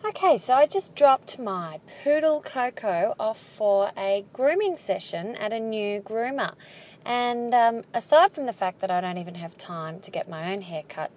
Okay, so I just dropped my poodle Coco off for a grooming session at a new groomer. And aside from the fact that I don't even have time to get my own hair cut,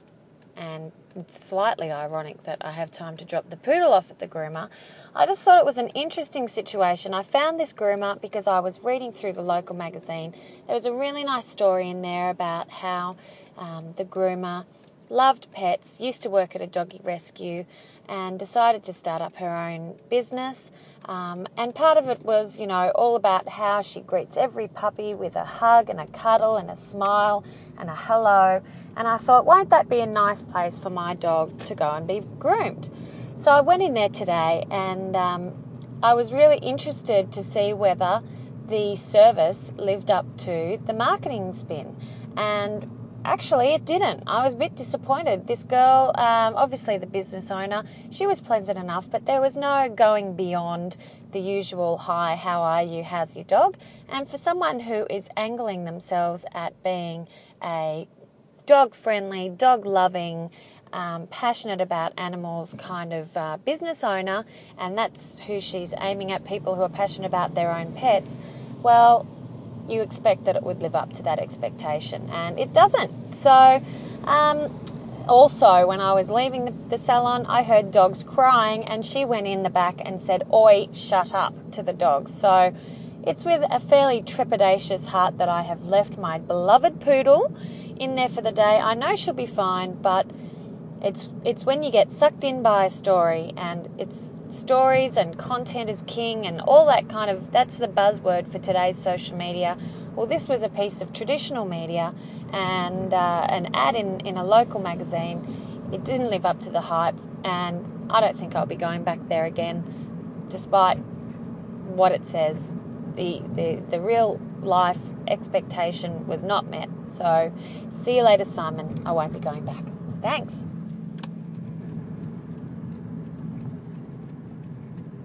and it's slightly ironic that I have time to drop the poodle off at the groomer, I just thought it was an interesting situation. I found this groomer because I was reading through the local magazine. There was a really nice story in there about how the groomer loved pets, used to work at a doggy rescue, and decided to start up her own business. And part of it was, all about how she greets every puppy with a hug and a cuddle and a smile and a hello. And I thought, won't that be a nice place for my dog to go and be groomed? So I went in there today, and I was really interested to see whether the service lived up to the marketing spin. And actually, it didn't. I was a bit disappointed. This girl, obviously the business owner, she was pleasant enough, but there was no going beyond the usual, hi, how are you, how's your dog? And for someone who is angling themselves at being a dog-friendly, dog-loving, passionate about animals kind of business owner, and that's who she's aiming at, people who are passionate about their own pets, well, you expect that it would live up to that expectation, and it doesn't. So also, when I was leaving the salon, I heard dogs crying, and she went in the back and said, "Oi, shut up," to the dogs. So it's with a fairly trepidatious heart that I have left my beloved poodle in there for the day. I know she'll be fine, but it's when you get sucked in by a story, and it's stories and content is king and all that kind of, that's the buzzword for today's social media. Well, this was a piece of traditional media and an ad in a local magazine. It didn't live up to the hype, and I don't think I'll be going back there again, despite what it says. The real life expectation was not met. So see you later, Simon. I won't be going back. Thanks.